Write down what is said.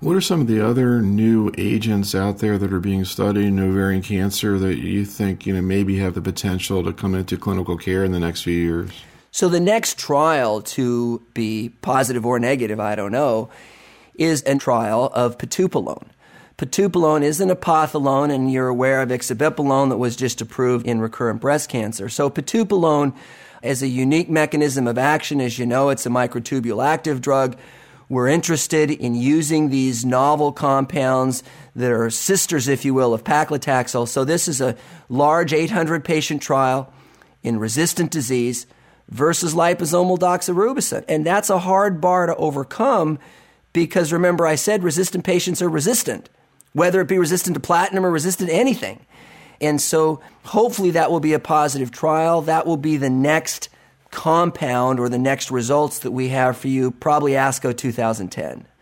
What are some of the other new agents out there that are being studied in ovarian cancer that you think, maybe have the potential to come into clinical care in the next few years? So the next trial to be positive or negative, I don't know, is a trial of Pitubalone. Pitubalone is an ipothalone, and you're aware of ixabipoline that was just approved in recurrent breast cancer. So Pitubalone is a unique mechanism of action. As you know, it's a microtubule active drug. We're interested in using these novel compounds that are sisters, if you will, of paclitaxel. So this is a large 800-patient trial in resistant disease versus liposomal doxorubicin. And that's a hard bar to overcome because, remember, I said resistant patients are resistant, whether it be resistant to platinum or resistant to anything. And so hopefully that will be a positive trial. That will be the next compound or the next results that we have for you, probably ASCO 2010.